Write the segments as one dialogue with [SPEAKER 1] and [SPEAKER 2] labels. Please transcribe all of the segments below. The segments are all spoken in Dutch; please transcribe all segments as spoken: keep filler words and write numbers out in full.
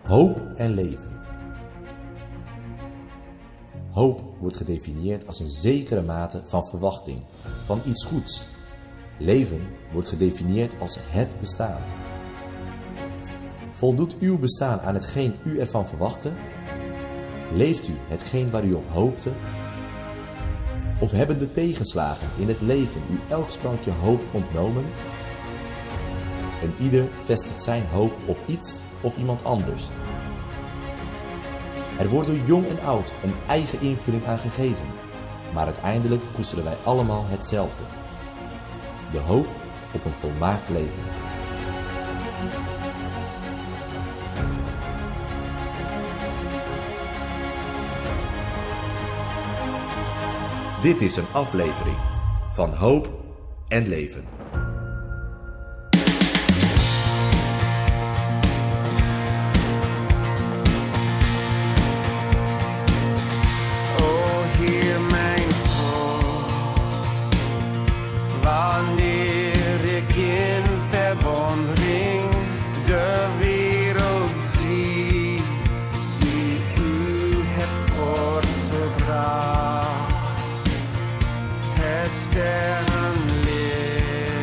[SPEAKER 1] Hoop en leven. Hoop wordt gedefinieerd als een zekere mate van verwachting, van iets goeds. Leven wordt gedefinieerd als het bestaan. Voldoet uw bestaan aan hetgeen u ervan verwachtte? Leeft u hetgeen waar u op hoopte? Of hebben de tegenslagen in het leven u elk sprankje hoop ontnomen? En ieder vestigt zijn hoop op iets of iemand anders. Er wordt door jong en oud een eigen invulling aan gegeven, maar uiteindelijk koesteren wij allemaal hetzelfde. De hoop op een volmaakt leven. Dit is een aflevering van Hoop en Leven.
[SPEAKER 2] Wanneer ik in verwondering de wereld zie die u hebt voortgebracht, het sterrenlicht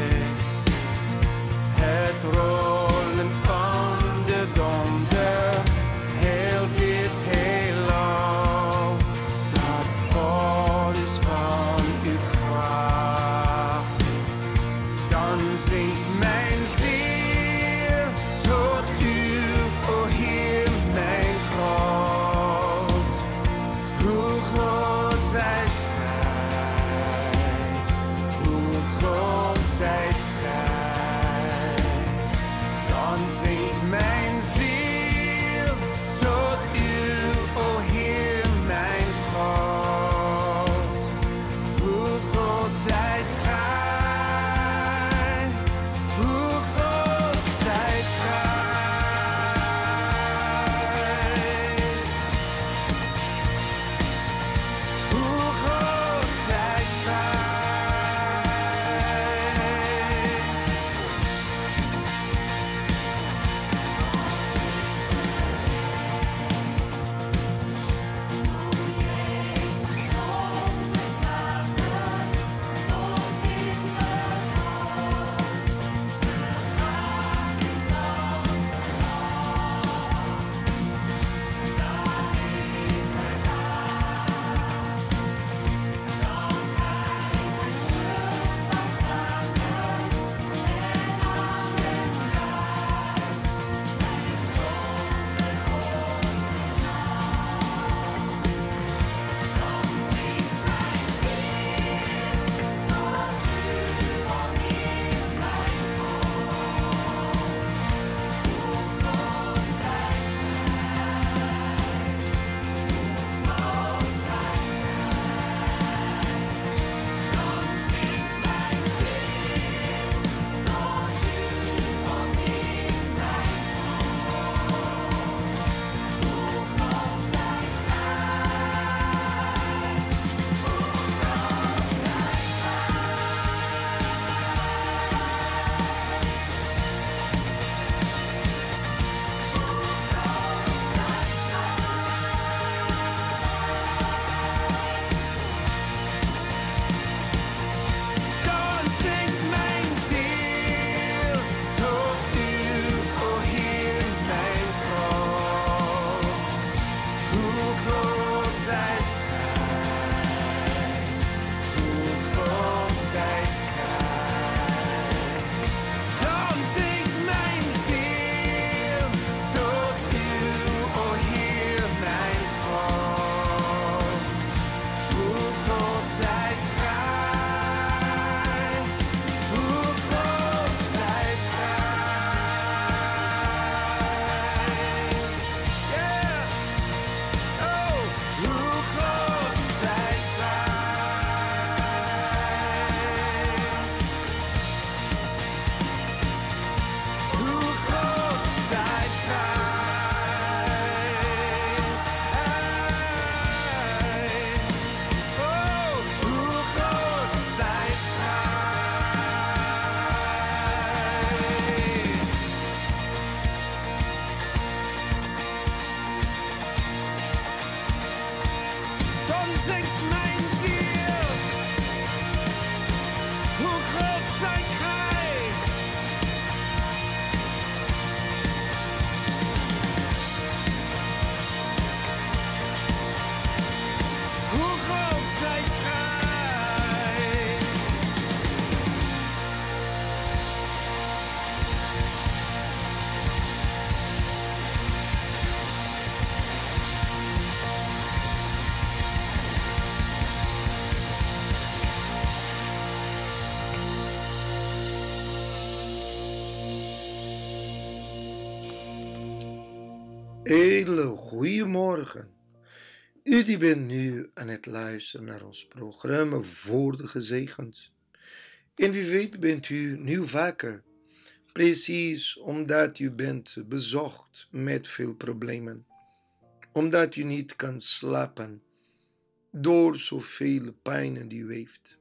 [SPEAKER 3] Hele goeiemorgen. U die bent nu aan het luisteren naar ons programma Woorden Gezegend. En wie weet bent u nu wakker. Precies omdat u bent bezocht met veel problemen. Omdat u niet kan slapen door zoveel pijnen die u heeft.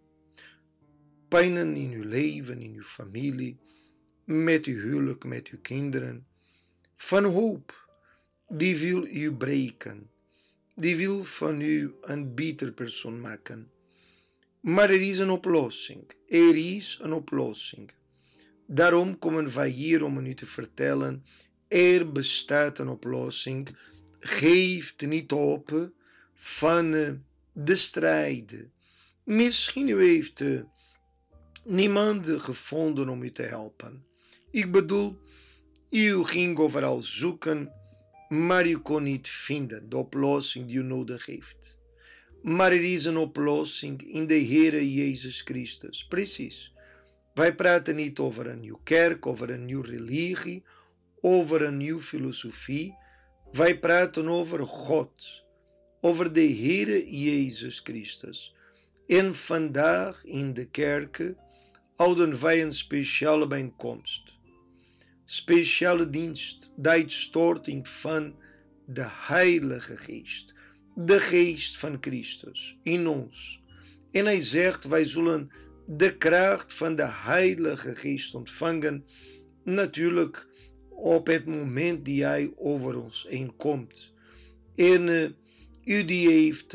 [SPEAKER 3] Pijnen in uw leven, in uw familie, met uw huwelijk, met uw kinderen. Van hoop. Die wil u breken. Die wil van u een beter persoon maken. Maar er is een oplossing. Er is een oplossing. Daarom komen wij hier om u te vertellen. Er bestaat een oplossing. Geef niet op van de strijd. Misschien u heeft uh, niemand gevonden om u te helpen. Ik bedoel, u ging overal zoeken, maar u kon niet vinden de oplossing die u nodig heeft. Maar er is een oplossing in de Heere Jezus Christus. Precies. Wij praten niet over een nieuwe kerk, over een nieuwe religie, over een nieuwe filosofie. Wij praten over God, over de Heere Jezus Christus. En vandaag in de kerken houden wij een speciale bijeenkomst. Speciale dienst, de uitstorting van de Heilige Geest. De Geest van Christus in ons. En hij zegt, wij zullen de kracht van de Heilige Geest ontvangen. Natuurlijk op het moment die hij over ons heen komt. En uh, u die heeft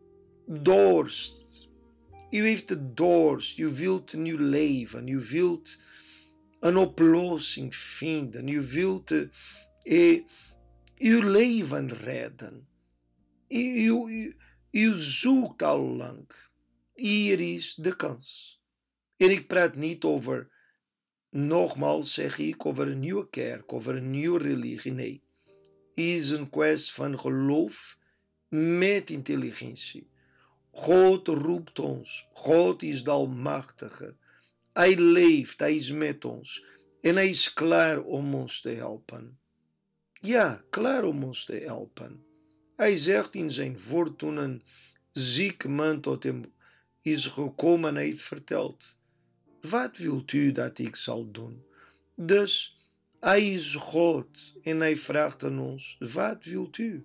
[SPEAKER 3] dorst. U heeft de dorst. U wilt een nieuw leven. U wilt een oplossing vinden. U wilt uh, uh, uw leven redden. U, u, u zoekt al lang. Hier is de kans. En ik praat niet over, nogmaals zeg ik, over een nieuwe kerk, over een nieuwe religie. Nee, het is een kwestie van geloof met intelligentie. God roept ons. God is de Almachtige. Hij leeft, hij is met ons. En hij is klaar om ons te helpen. Ja, klaar om ons te helpen. Hij zegt in zijn woord, toen een ziek man tot hem is gekomen en hij heeft verteld. Wat wilt u dat ik zal doen? Dus hij is God en hij vraagt aan ons, wat wilt u?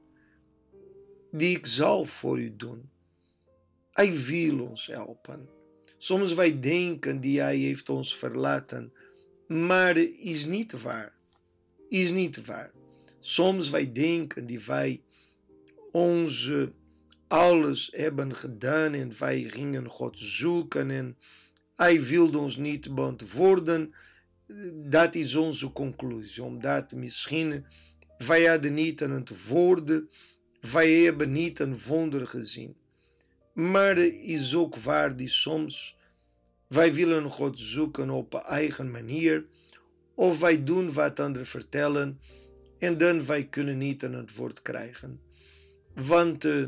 [SPEAKER 3] Die ik zal voor u doen. Hij wil ons helpen. Soms wij denken die hij heeft ons verlaten, maar is niet waar. Is niet waar. Soms wij denken die wij ons alles hebben gedaan en wij gingen God zoeken en hij wilde ons niet beantwoorden. Dat is onze conclusie, omdat misschien wij hadden niet een antwoord, wij hebben niet een wonder gezien. Maar het is ook waar die soms wij willen God zoeken op eigen manier, of wij doen wat anderen vertellen en dan wij kunnen niet een antwoord krijgen. Want uh,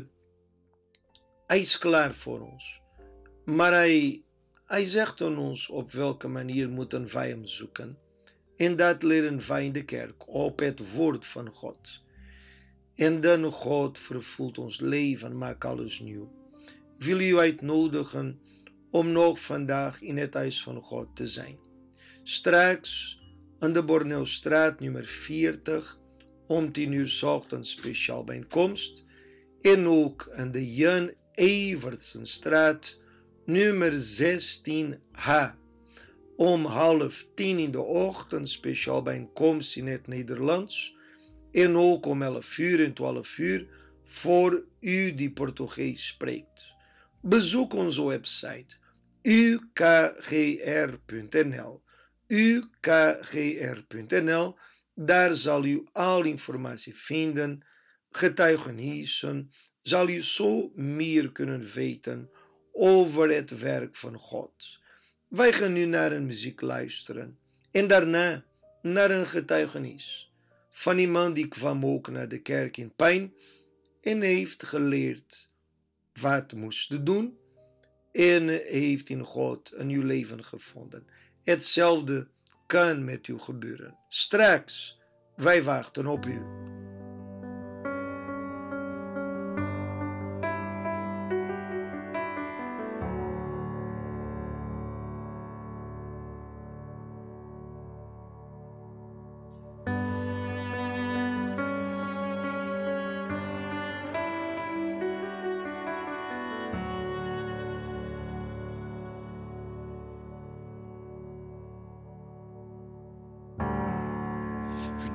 [SPEAKER 3] hij is klaar voor ons. Maar hij, hij zegt aan ons op welke manier moeten wij hem zoeken. En dat leren wij in de kerk, op het woord van God. En dan God vervult ons leven, maakt alles nieuw. Wil u uitnodigen om nog vandaag in het huis van God te zijn. Straks aan de Borneostraat nummer veertig, om tien uur 's ochtends speciaal bijeenkomst. En ook aan de Jan Evertsenstraat nummer zestien H. Om half tien in de ochtend speciaal bijeenkomst in het Nederlands. En ook om elf uur en twaalf uur voor u die Portugees spreekt. Bezoek onze website u k g r punt n l u k g r punt n l. Daar zal u al informatie vinden, getuigenissen, zal u zo meer kunnen weten over het werk van God. Wij gaan nu naar een muziek luisteren en daarna naar een getuigenis van iemand die kwam ook naar de kerk in pijn en heeft geleerd wat moest doen en heeft in God een nieuw leven gevonden. Hetzelfde kan met u gebeuren. Straks, wij wachten op u.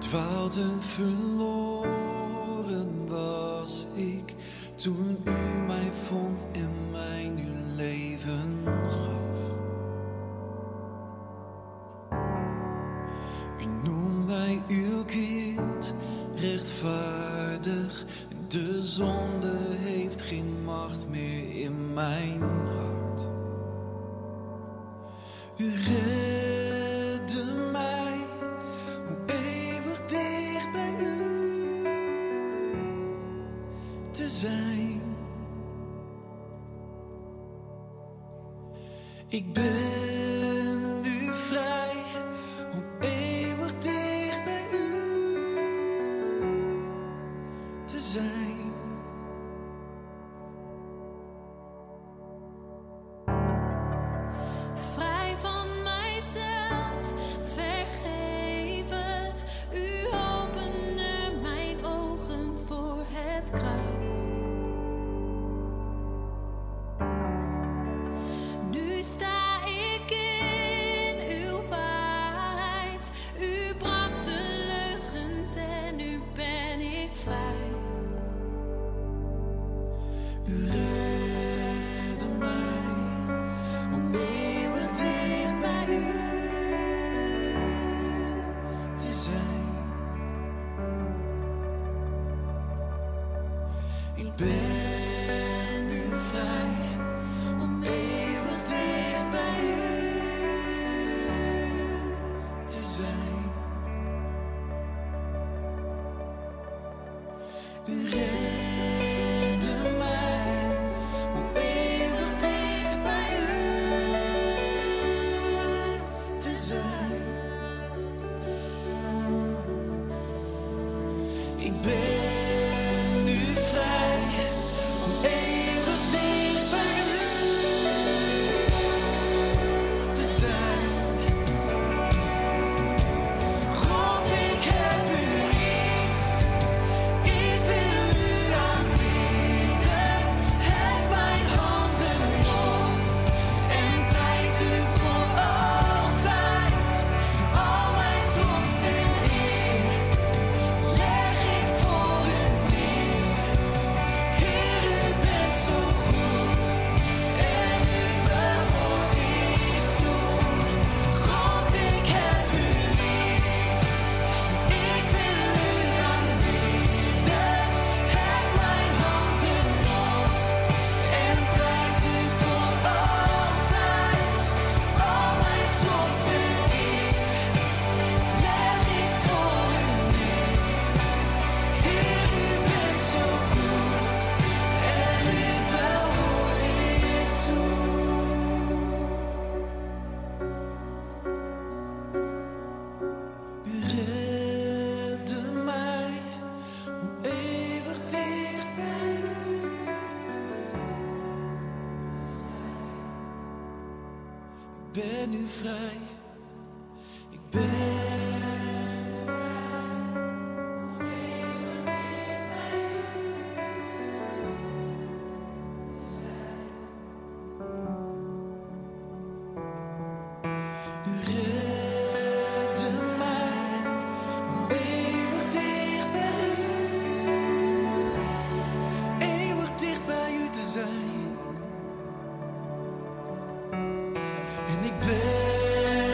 [SPEAKER 4] Verdwaald en verloren was ik toen u mij vond en mij uw leven gaf. U noemt mij uw kind, rechtvaardig. De zonde heeft geen macht meer in mijn hart. U redde mij, om eeuwig dicht bij u te zijn. Ik ben nu vrij, om eeuwig dicht bij u te zijn.
[SPEAKER 5] Vrij van mijzelf, vergeven. U opende mijn ogen voor het kruis. Nu sta ik in uw waarheid. U brak de leugens en nu ben ik vrij.
[SPEAKER 4] U redde mij, om eeuwig dicht bij u te zijn. Ik ben nu vrij, om eeuwig dicht bij u te zijn. U redde mij, om eeuwig dicht bij u te zijn. Ik ben nu vrij, om eeuwig dicht bij u te zijn. God, ik heb u lief. Ik wil u aanbidden. Hef mijn handen op en prijs u voor altijd. Al mijn trots en eer leg ik voor u neer. Heer, u bent zo goed en u behoort ik toe. God, ik heb u lief. Ik wil u aanbidden. Hef mijn handen op en prijs u voor altijd. Al mijn trots en eer leg ik voor u neer. Heer, u bent zo goed en u behoort ik toe. U redde mij, om eeuwig dicht bij u. Ik ben nu vrij, ik ben. U redde mij, om eeuwig dicht bij u, eeuwig dicht bij u te zijn. En ik ben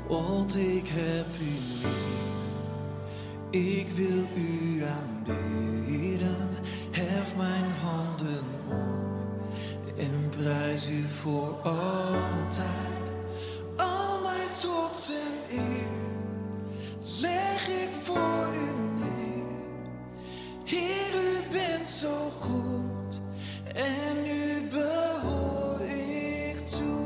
[SPEAKER 4] want ik heb u lief. Ik wil u aanbidden, hef mijn handen op en prijs u voor altijd. Al mijn trots en eer leg ik voor u neer. Heer, u bent zo goed en u behoor ik toe.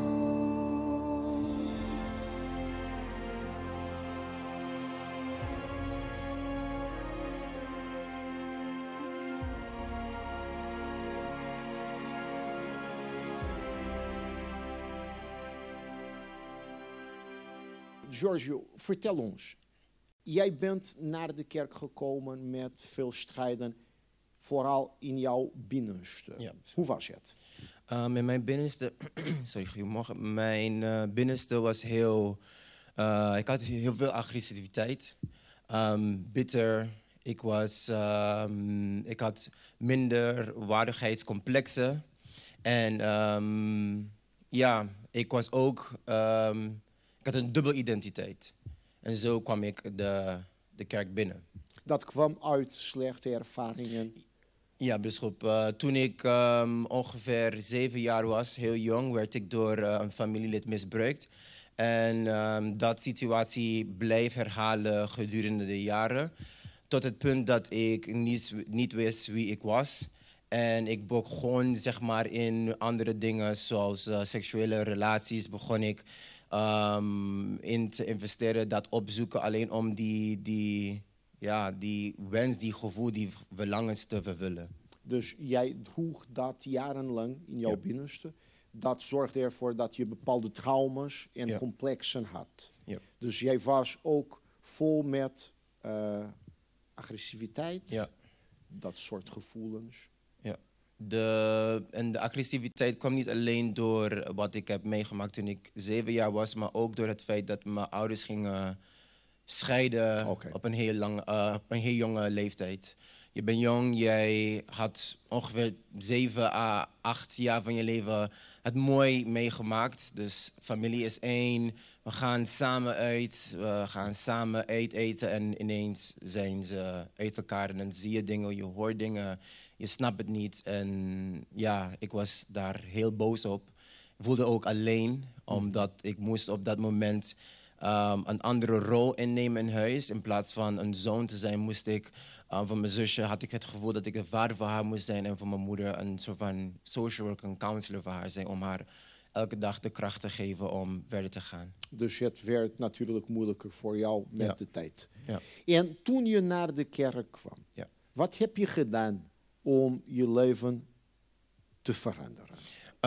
[SPEAKER 6] Giorgio, vertel ons. Jij bent naar de kerk gekomen met veel strijden, vooral in jouw binnenste.
[SPEAKER 7] Ja.
[SPEAKER 6] Hoe was het?
[SPEAKER 7] Um, in mijn binnenste, sorry, goedemorgen. Mijn uh, binnenste was heel, uh, ik had heel veel agressiviteit, um, bitter. Ik was, um, ik had minder waardigheidscomplexen en um, ja, ik was ook, um, ik had een dubbele identiteit. En zo kwam ik de, de kerk binnen.
[SPEAKER 6] Dat kwam uit slechte ervaringen.
[SPEAKER 7] Ja, bisschop. Uh, toen ik um, ongeveer zeven jaar was, heel jong, werd ik door uh, een familielid misbruikt. En um, dat situatie bleef herhalen gedurende de jaren. Tot het punt dat ik niet, niet wist wie ik was. En ik begon zeg maar in andere dingen zoals uh, seksuele relaties begon ik um, in te investeren, dat opzoeken alleen om die, die, ja, die wens, die gevoel, die verlangens te vervullen.
[SPEAKER 6] Dus jij droeg dat jarenlang in jouw
[SPEAKER 7] Ja.
[SPEAKER 6] binnenste. Dat zorgde ervoor dat je bepaalde trauma's en
[SPEAKER 7] Ja.
[SPEAKER 6] complexen had.
[SPEAKER 7] Ja.
[SPEAKER 6] Dus jij was ook vol met uh, agressiviteit,
[SPEAKER 7] Ja.
[SPEAKER 6] dat soort gevoelens.
[SPEAKER 7] Ja. De, en de agressiviteit kwam niet alleen door wat ik heb meegemaakt toen ik zeven jaar was, maar ook door het feit dat mijn ouders gingen scheiden
[SPEAKER 6] Oké.
[SPEAKER 7] op, een heel lang, uh, op een heel jonge leeftijd. Je bent jong, jij had ongeveer zeven à acht jaar van je leven het mooi meegemaakt. Dus familie is één, we gaan samen uit, we gaan samen uit eten en ineens zijn ze uit elkaar en dan zie je dingen, je hoort dingen, je snapt het niet. En ja, ik was daar heel boos op. Ik voelde ook alleen, omdat ik moest op dat moment um, een andere rol innemen in huis. In plaats van een zoon te zijn, moest ik, um, van mijn zusje had ik het gevoel dat ik een vader voor haar moest zijn. En van mijn moeder een soort van social worker, een counselor voor haar zijn. Om haar elke dag de kracht te geven om verder te gaan.
[SPEAKER 6] Dus het werd natuurlijk moeilijker voor jou met
[SPEAKER 7] Ja.
[SPEAKER 6] de tijd.
[SPEAKER 7] Ja.
[SPEAKER 6] En toen je naar de kerk kwam,
[SPEAKER 7] Ja.
[SPEAKER 6] wat heb je gedaan om je leven te veranderen?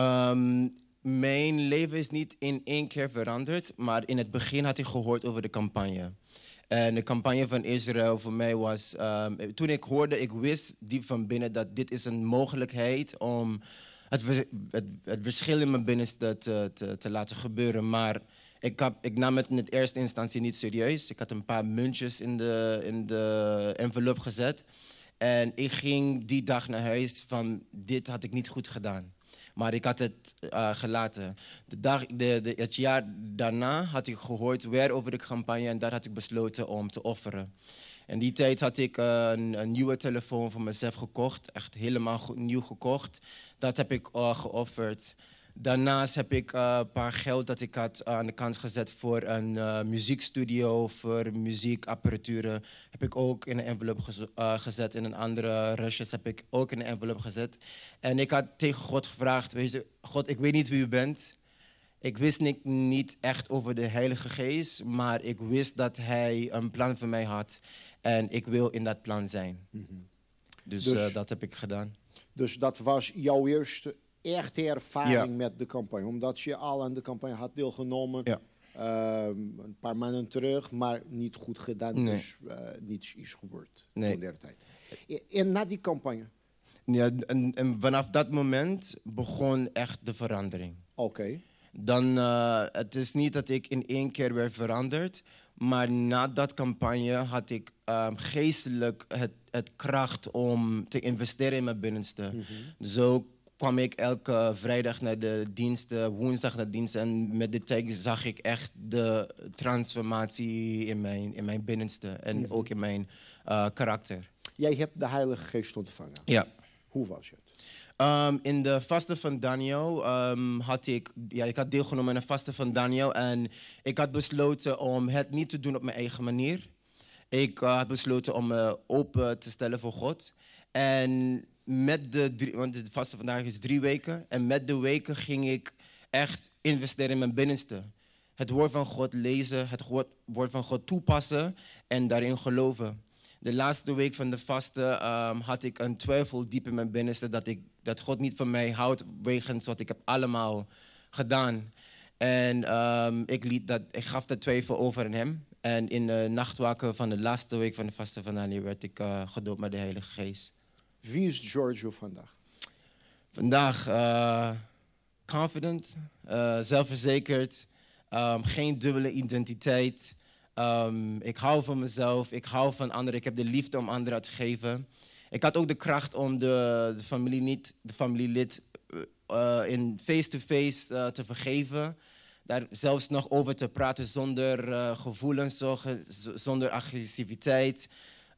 [SPEAKER 7] Um, mijn leven is niet in één keer veranderd, maar in het begin had ik gehoord over de campagne. En de campagne van Israël voor mij was, um, toen ik hoorde, ik wist diep van binnen dat dit is een mogelijkheid om het, vers- het, het verschil in mijn binnenste te, te, te laten gebeuren. Maar ik, had, ik nam het in de eerste instantie niet serieus. Ik had een paar muntjes in de, in de envelop gezet. En ik ging die dag naar huis van, dit had ik niet goed gedaan. Maar ik had het uh, gelaten. De dag, de, de, het jaar daarna had ik gehoord weer over de campagne en daar had ik besloten om te offeren. In die tijd had ik uh, een, een nieuwe telefoon voor mezelf gekocht, echt helemaal goed, nieuw gekocht. Dat heb ik uh, geofferd. Daarnaast heb ik uh, een paar geld dat ik had aan de kant gezet voor een uh, muziekstudio, voor muziekapparaturen. Heb ik ook in een envelop gez- uh, gezet. En een andere restjes heb ik ook in een envelop gezet. En ik had tegen God gevraagd, weet je, God, ik weet niet wie u bent. Ik wist niet, niet echt over de Heilige Geest, maar ik wist dat Hij een plan voor mij had. En ik wil in dat plan zijn. Mm-hmm. Dus,
[SPEAKER 6] Dus-
[SPEAKER 7] uh, dat heb ik gedaan.
[SPEAKER 6] Dus dat was jouw eerste echte ervaring
[SPEAKER 7] Ja.
[SPEAKER 6] met de campagne. Omdat je al aan de campagne had deelgenomen.
[SPEAKER 7] Ja.
[SPEAKER 6] ehm, een paar maanden terug, maar niet goed gedaan.
[SPEAKER 7] Nee.
[SPEAKER 6] Dus uh, niets is gebeurd
[SPEAKER 7] Nee.
[SPEAKER 6] in der tijd. En, en na die campagne,
[SPEAKER 7] Ja, en, en vanaf dat moment begon echt de verandering.
[SPEAKER 6] oké.
[SPEAKER 7] Dan, uh, het is niet dat ik in één keer werd veranderd, maar na dat campagne had ik um, geestelijk het, het kracht om te investeren in mijn binnenste. Mm-hmm. Zo kwam ik elke vrijdag naar de diensten, woensdag naar de diensten. En met de tijd zag ik echt de transformatie in mijn, in mijn binnenste. En mm-hmm. ook in mijn uh, karakter.
[SPEAKER 6] Jij hebt de Heilige Geest ontvangen.
[SPEAKER 7] Ja.
[SPEAKER 6] Hoe was het?
[SPEAKER 7] Um, in de vasten van Daniel um, had ik, ja, ik had deelgenomen aan de vasten van Daniel. En ik had besloten om het niet te doen op mijn eigen manier. Ik uh, had besloten om me uh, open te stellen voor God. En met de drie, want de vaste vandaag is drie weken. En met de weken ging ik echt investeren in mijn binnenste. Het woord van God lezen, het woord van God toepassen en daarin geloven. De laatste week van de vaste um, had ik een twijfel diep in mijn binnenste dat, ik, dat God niet van mij houdt wegens wat ik heb allemaal gedaan. En um, ik, liet dat, ik gaf de twijfel over aan hem. En in de nachtwaken van de laatste week van de vaste van Daniel werd ik uh, gedoopt met de Heilige Geest.
[SPEAKER 6] Wie is Giorgio vandaag?
[SPEAKER 7] Vandaag uh, confident, uh, zelfverzekerd, um, geen dubbele identiteit. Um, ik hou van mezelf, ik hou van anderen, ik heb de liefde om anderen te geven. Ik had ook de kracht om de, de, familie niet, de familielid uh, in face-to-face uh, te vergeven. Daar zelfs nog over te praten zonder uh, gevoelens, zonder agressiviteit.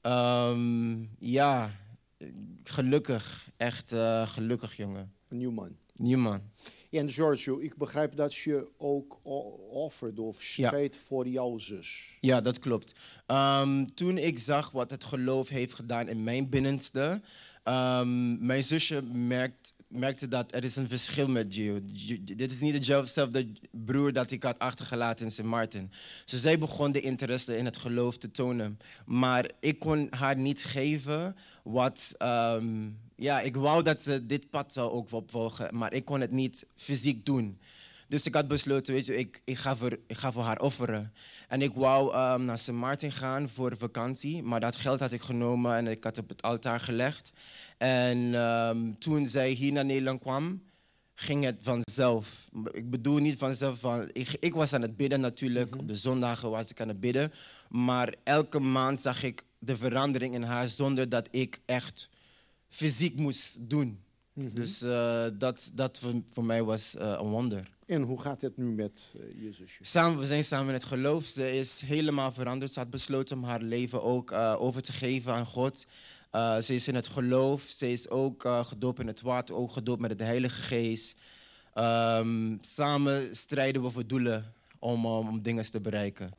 [SPEAKER 7] Um, ja, gelukkig, echt uh, gelukkig jongen.
[SPEAKER 6] Een nieuw man.
[SPEAKER 7] Nieuw man.
[SPEAKER 6] En Giorgio, ik begrijp dat je ook offerde of streed ja. voor jouw zus.
[SPEAKER 7] Ja, dat klopt. Um, toen ik zag wat het geloof heeft gedaan in mijn binnenste, um, mijn zusje merkt, merkte dat er is een verschil met Gio. Dit is niet dezelfde broer dat ik had achtergelaten in Sint Maarten. Dus zij begon de interesse in het geloof te tonen. Maar ik kon haar niet geven wat... Um, Ja, ik wou dat ze dit pad zou ook opvolgen, maar ik kon het niet fysiek doen. Dus ik had besloten, weet je, ik, ik, ga, voor, ik ga voor haar offeren. En ik wou um, naar Sint Maarten gaan voor vakantie, maar dat geld had ik genomen en ik had het op het altaar gelegd. En um, toen zij hier naar Nederland kwam, ging het vanzelf. Ik bedoel niet vanzelf, van, ik, ik was aan het bidden natuurlijk, mm-hmm. op de zondagen was ik aan het bidden. Maar elke maand zag ik de verandering in haar zonder dat ik echt... fysiek moest doen. Mm-hmm. Dus uh, dat, dat voor, voor mij was uh, een wonder.
[SPEAKER 6] En hoe gaat het nu met uh, je zusje?
[SPEAKER 7] Samen, we zijn samen in het geloof. Ze is helemaal veranderd. Ze had besloten om haar leven ook uh, over te geven aan God. Uh, ze is in het geloof. Ze is ook uh, gedoopt in het water, ook gedoopt met de Heilige Geest. Um, samen strijden we voor doelen om, um, om dingen te bereiken.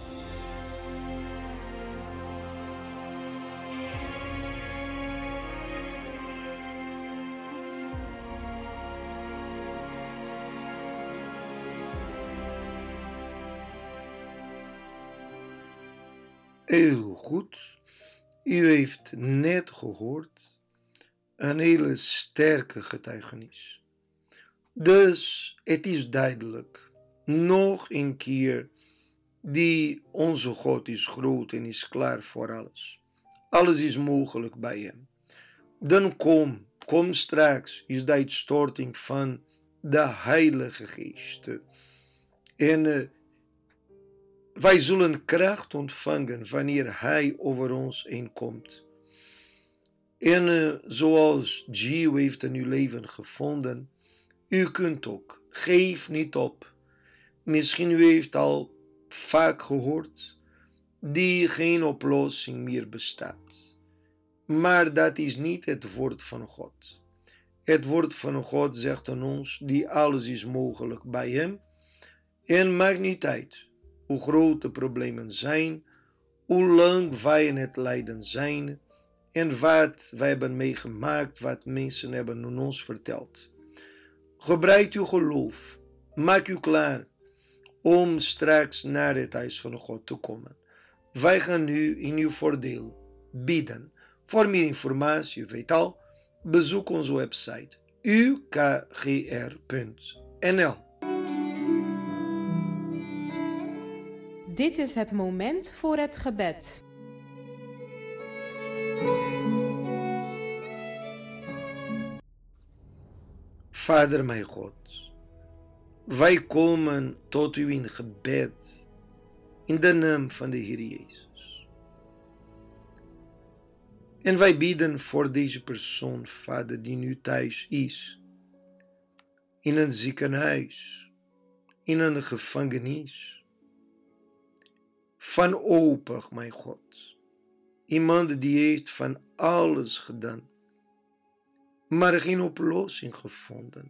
[SPEAKER 3] Heel goed. U heeft net gehoord een hele sterke getuigenis. Dus het is duidelijk, nog een keer, die onze God is groot en is klaar voor alles. Alles is mogelijk bij hem. Dan kom, kom straks, is de uitstorting van de Heilige Geest. En uh, wij zullen kracht ontvangen wanneer Hij over ons heen komt. En uh, zoals Gio heeft in uw leven gevonden, u kunt ook. Geef niet op. Misschien u heeft al vaak gehoord, die geen oplossing meer bestaat. Maar dat is niet het woord van God. Het woord van God zegt aan ons, die alles is mogelijk bij hem. En maakt niet uit hoe groot de problemen zijn, hoe lang wij in het lijden zijn en wat wij hebben meegemaakt, wat mensen hebben aan ons verteld. Gebruik uw geloof, maak u klaar om straks naar het huis van God te komen. Wij gaan nu in uw voordeel bidden. Voor meer informatie, u weet al, bezoek onze website u k g r punt n l.
[SPEAKER 8] Dit is het moment voor het gebed.
[SPEAKER 3] Vader mijn God, wij komen tot u in gebed in de naam van de Heer Jezus. En wij bidden voor deze persoon, Vader, die nu thuis is in een ziekenhuis, in een gevangenis. Wanhopig, mijn God. Iemand die heeft van alles gedaan, maar geen oplossing gevonden.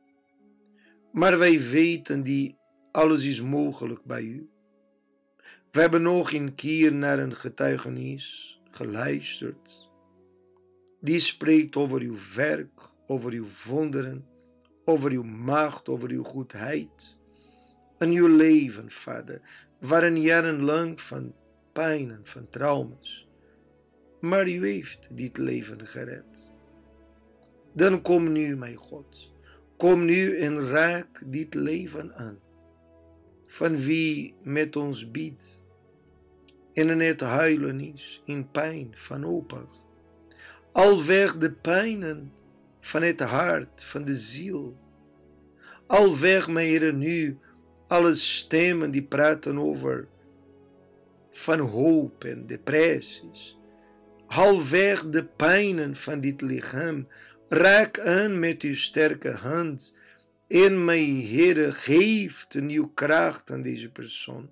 [SPEAKER 3] Maar wij weten die alles is mogelijk bij u. We hebben nog een keer naar een getuigenis geluisterd. Die spreekt over uw werk, over uw wonderen, over uw macht, over uw goedheid. En uw leven, Vader, waren jarenlang van pijn en van trauma's. Maar u heeft dit leven gered. Dan kom nu, mijn God. Kom nu en raak dit leven aan. Van wie met ons biedt. En in het huilen is, in pijn, wanhopig. Al weg de pijnen van het hart, van de ziel. Al weg, mijn Heer, nu alle stemmen die praten over van hoop en depressies. Al weg de pijnen van dit lichaam. Raak aan met uw sterke hand. En mijn Heer, geeft een nieuwe kracht aan deze persoon.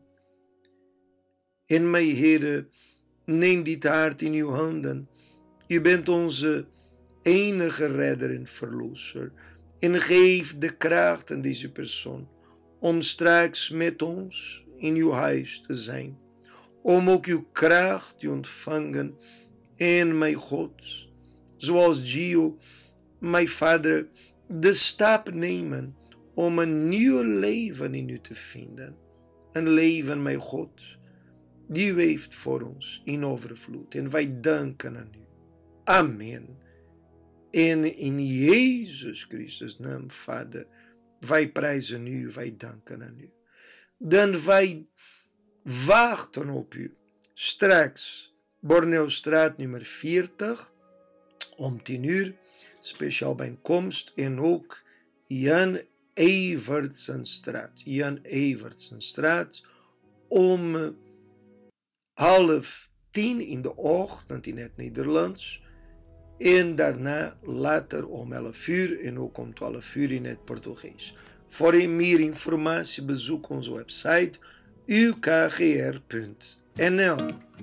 [SPEAKER 3] En mijn Heer, neem dit hart in uw handen. U bent onze enige redder en verlosser. En geef de kracht aan deze persoon. Om straks met ons in uw huis te zijn. Om ook uw kracht te ontvangen. En mijn God, zoals Gio, mijn Vader, de stap nemen om een nieuw leven in u te vinden. Een leven, mijn God, die u heeft voor ons in overvloed. En wij danken aan u. Amen. En in Jezus Christus naam, Vader, wij prijzen u, wij danken aan u. Dan wij wachten op u. Straks, Borneostraat nummer veertig, om tien uur, speciaal bijeenkomst. En ook Jan Evertsenstraat. Jan Evertsenstraat, om half tien in de ochtend in het Nederlands. En daarna later om elf uur en ook om twaalf uur in het Portugees. Voor meer informatie bezoek onze website u k g r punt n l.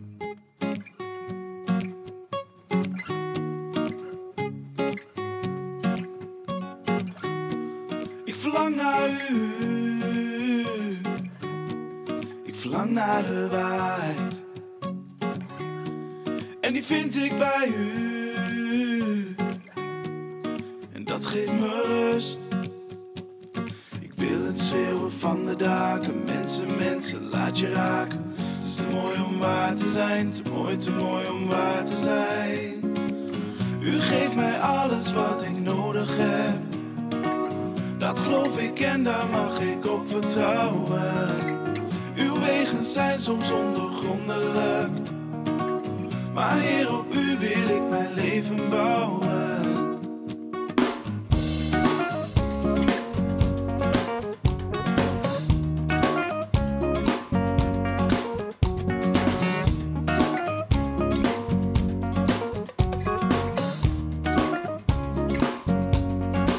[SPEAKER 4] Ik verlang naar u. Ik verlang naar de waarheid. En die vind ik bij u. En dat geeft me rust. Ik wil het schreeuwen van de daken. Mensen, mensen, laat je raken. Het is te mooi om waar te zijn. Te mooi, te mooi om waar te zijn. U geeft mij alles wat ik nodig heb. Dat geloof ik en daar mag ik op vertrouwen. Uw wegen zijn soms ondoorgrondelijk. Maar Heer, op u wil ik mijn leven bouwen.